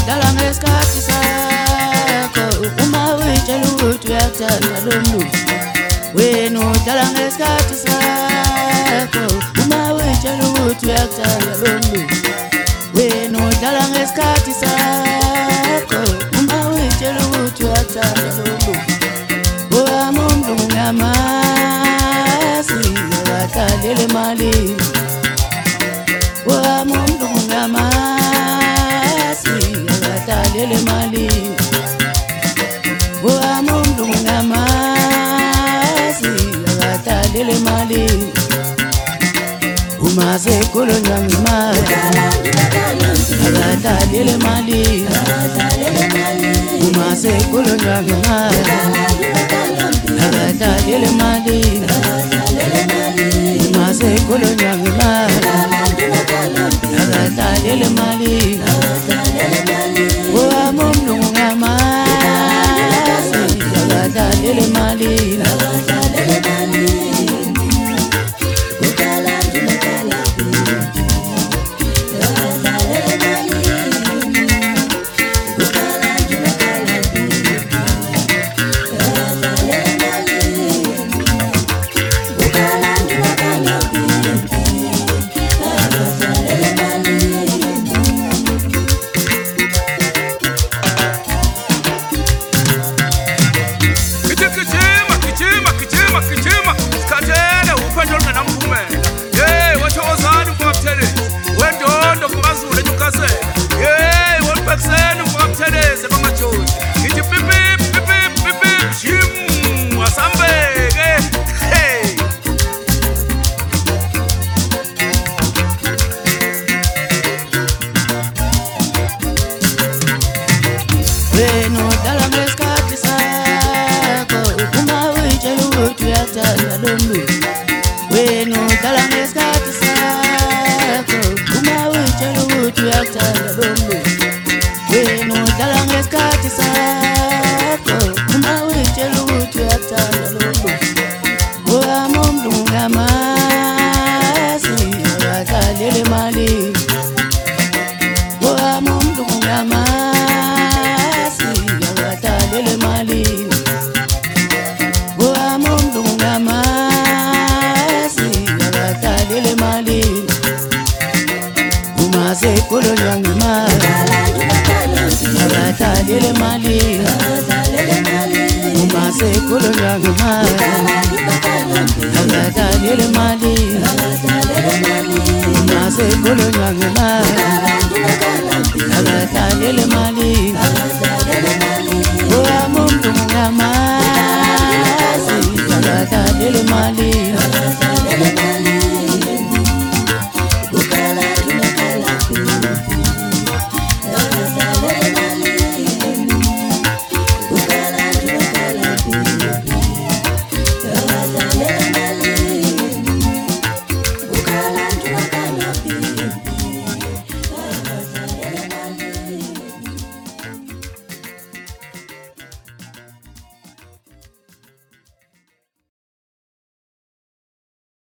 dala ngesikhathi sakho uma uyitshela ukuthi uyathanda lo mlulo. Wena udala ngesikhathi sakho uma uyitshela ukuthi uyathanda lo mlulo. Wena udala ngesikhathi sakho uma uyitshela ukuthi uyathanda lo mlulo. Wami umlungu ngiyamazi akadlalele emalini. Wami umlungu ngiyamazi akadlalele emalini. Wami umlungu ngiyamazi akadlalele emalini. Uma sekhulunywa ngemali akadlalele emalini. Uma sekhulunywa ngemali akadlalele emalini. Uma sekhulunywa ngemali akadlalele emalini. Wami umlungu ngiyamazi akadlalele emalini. Wena udala ngesikhathi sakho uma uyitshela ukuthi uyathanda lo mlulo. Wena udala ngesikhathi sakho uma uyitshela ukuthi uyathanda lo mlulo. Wena udala ngesikhathi sakho uma uyitshela ukuthi uyathanda lo mlulo. Wami umlungu ngiyamazi akadlalele emalini. Wami umlungu ngiyamazi akadlalele emalini. Wami umlungu ngiyamazi akadlalele emalini. Uma sekhulunywa ngemali akadlalele emalini. Uma sekhulunywa ngemali akadlalele emalini. Uma sekhulunywa ngemali akadlalele emalini. Wami umlungu ngiyamazi akadlalele emalini.